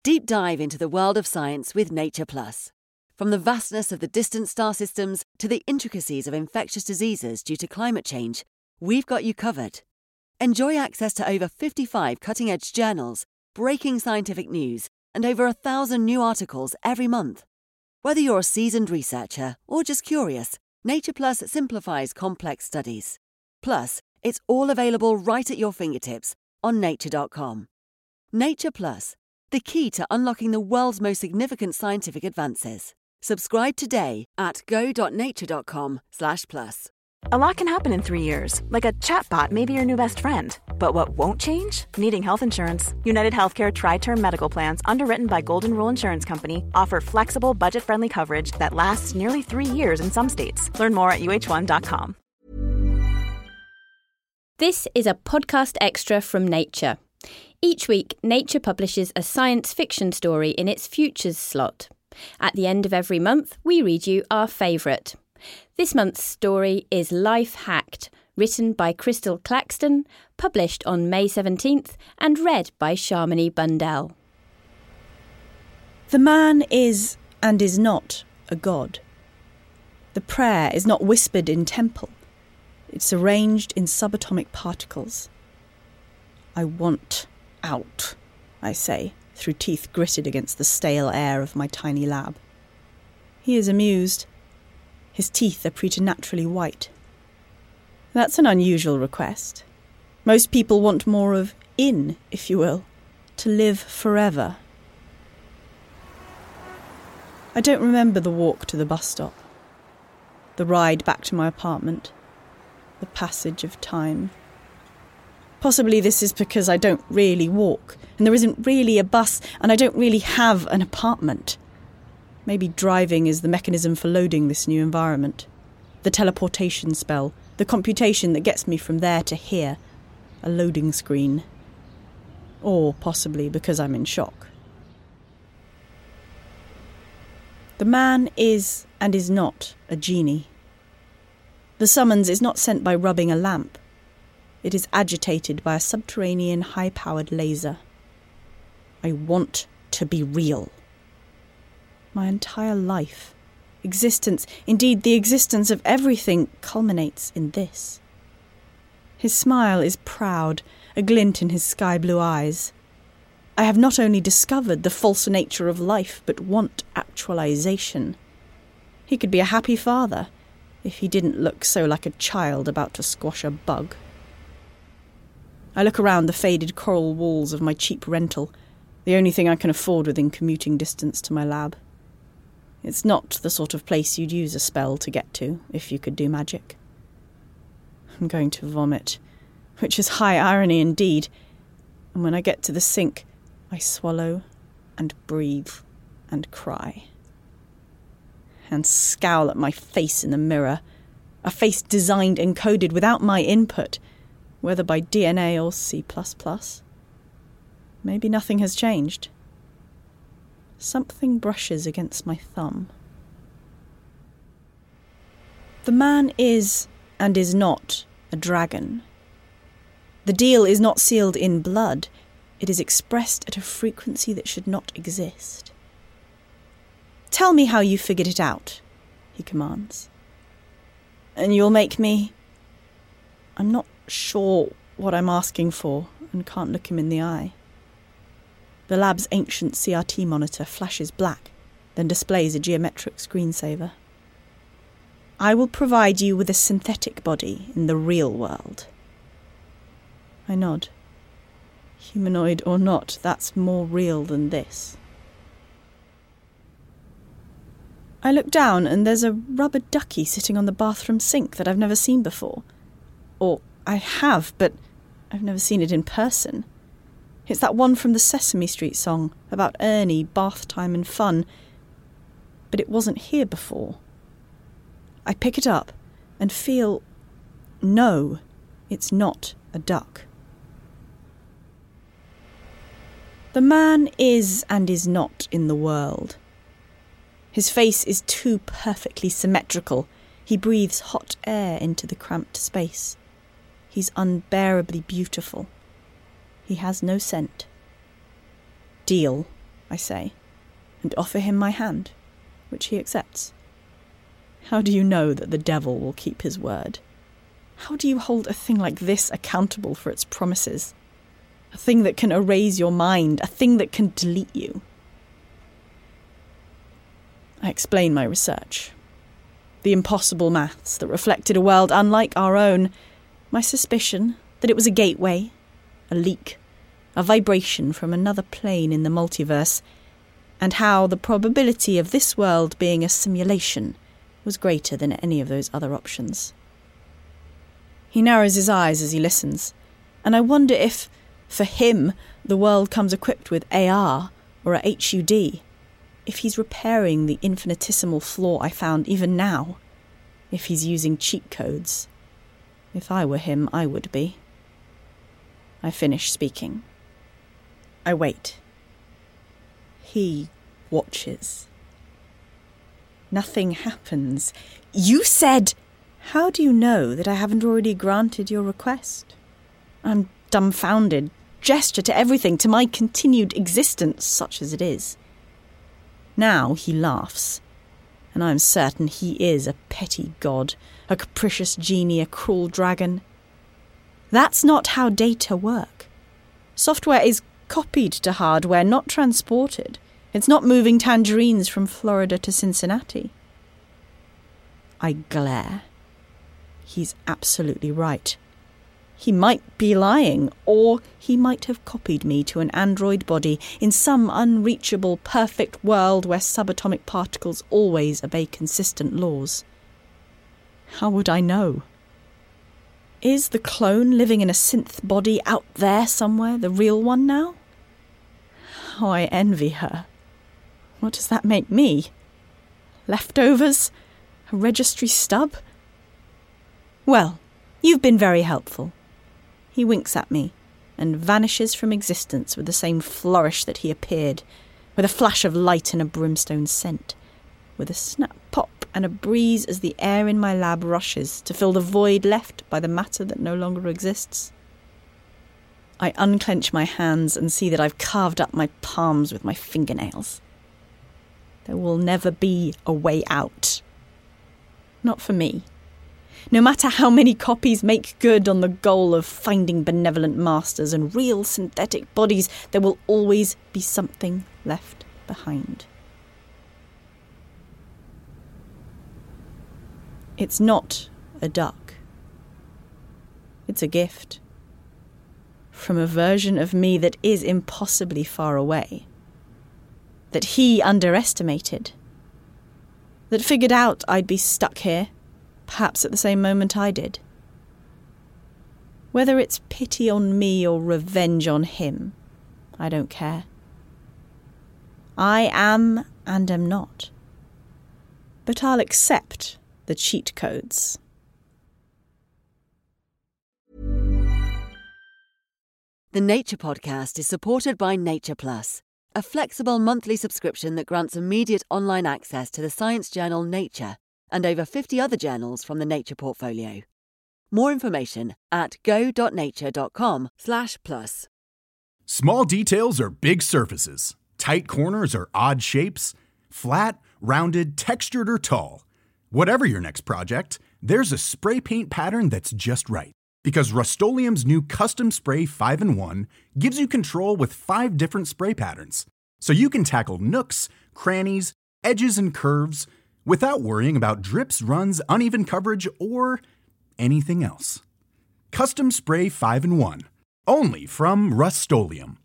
Deep dive into the world of science with Nature Plus. From the vastness of the distant star systems to the intricacies of infectious diseases due to climate change, we've got you covered. Enjoy access to over 55 cutting-edge journals, breaking scientific news, and over 1,000 new articles every month. Whether you're a seasoned researcher or just curious, Nature Plus simplifies complex studies. Plus, it's all available right at your fingertips on nature.com. Nature Plus, the key to unlocking the world's most significant scientific advances. Subscribe today at go.nature.com/plus. A lot can happen in 3 years, like a chatbot may be your new best friend. But what won't change? Needing health insurance. United Healthcare Tri-Term Medical Plans, underwritten by Golden Rule Insurance Company, offer flexible, budget-friendly coverage that lasts nearly 3 years in some states. Learn more at uh1.com. This is a podcast extra from Nature. Each week, Nature publishes a science fiction story in its Futures slot. At the end of every month, we read you our favourite. This month's story is Life Hacked, written by Crystal Claxton, published on May 17th and read by Shamini Bundell. The man is and is not a god. The prayer is not whispered in temple. It's arranged in subatomic particles. I want out, I say, through teeth gritted against the stale air of my tiny lab. He is amused. His teeth are preternaturally white. That's an unusual request. Most people want more of in, if you will, to live forever. I don't remember the walk to the bus stop, the ride back to my apartment, the passage of time. Possibly this is because I don't really walk, and there isn't really a bus, and I don't really have an apartment. Maybe driving is the mechanism for loading this new environment. The teleportation spell, the computation that gets me from there to here, a loading screen. Or possibly because I'm in shock. The man is and is not a genie. The summons is not sent by rubbing a lamp. It is agitated by a subterranean high-powered laser. I want to be real. My entire life, existence, indeed the existence of everything, culminates in this. His smile is proud, a glint in his sky-blue eyes. I have not only discovered the false nature of life, but want actualization. He could be a happy father, if he didn't look so like a child about to squash a bug. I look around the faded coral walls of my cheap rental, the only thing I can afford within commuting distance to my lab. It's not the sort of place you'd use a spell to get to, if you could do magic. I'm going to vomit, which is high irony indeed, and when I get to the sink, I swallow and breathe and cry. And scowl at my face in the mirror, a face designed and coded without my input, whether by DNA or C++. Maybe nothing has changed. Something brushes against my thumb. The man is and is not a dragon. The deal is not sealed in blood. It is expressed at a frequency that should not exist. Tell me how you figured it out, he commands. And you'll make me... I'm not sure what I'm asking for and can't look him in the eye. The lab's ancient CRT monitor flashes black, then displays a geometric screensaver. I will provide you with a synthetic body in the real world. I nod. Humanoid or not, that's more real than this. I look down and there's a rubber ducky sitting on the bathroom sink that I've never seen before. Or I have, but I've never seen it in person. It's that one from the Sesame Street song about Ernie, bath time and fun. But it wasn't here before. I pick it up and feel... No, it's not a duck. The man is and is not in the world. His face is too perfectly symmetrical. He breathes hot air into the cramped space. He's unbearably beautiful. He has no scent. Deal, I say, and offer him my hand, which he accepts. How do you know that the devil will keep his word? How do you hold a thing like this accountable for its promises? A thing that can erase your mind, a thing that can delete you. I explain my research. The impossible maths that reflected a world unlike our own. My suspicion that it was a gateway, a leak, a vibration from another plane in the multiverse, and how the probability of this world being a simulation was greater than any of those other options. He narrows his eyes as he listens, and I wonder if, for him, the world comes equipped with AR or a HUD, if he's repairing the infinitesimal flaw I found even now, if he's using cheat codes. If I were him, I would be. I finish speaking. I wait. He watches. Nothing happens. You said... How do you know that I haven't already granted your request? I'm dumbfounded. Gesture to everything, to my continued existence, such as it is. Now he laughs, and I am certain he is a petty god, a capricious genie, a cruel dragon. That's not how data work. Software is copied to hardware, not transported. It's not moving tangerines from Florida to Cincinnati. I glare. He's absolutely right. He might be lying, or he might have copied me to an android body in some unreachable, perfect world where subatomic particles always obey consistent laws. How would I know? Is the clone living in a synth body out there somewhere the real one now? How I envy her. What does that make me? Leftovers? A registry stub? Well, you've been very helpful. He winks at me and vanishes from existence with the same flourish that he appeared, with a flash of light and a brimstone scent, with a snap pop and a breeze as the air in my lab rushes to fill the void left by the matter that no longer exists. I unclench my hands and see that I've carved up my palms with my fingernails. There will never be a way out. Not for me. No matter how many copies make good on the goal of finding benevolent masters and real synthetic bodies, there will always be something left behind. It's not a duck. It's a gift. From a version of me that is impossibly far away. That he underestimated. That figured out I'd be stuck here, perhaps at the same moment I did. Whether it's pity on me or revenge on him, I don't care. I am and am not. But I'll accept the cheat codes. The Nature Podcast is supported by Nature Plus, a flexible monthly subscription that grants immediate online access to the science journal Nature and over 50 other journals from the Nature portfolio. More information at go.nature.com/plus. Small details are big surfaces. Tight corners are odd shapes. Flat, rounded, textured, or tall. Whatever your next project, there's a spray paint pattern that's just right. Because Rust-Oleum's new Custom Spray 5-in-1 gives you control with 5 different spray patterns. So you can tackle nooks, crannies, edges, and curves without worrying about drips, runs, uneven coverage, or anything else. Custom Spray 5-in-1. Only from Rust-Oleum.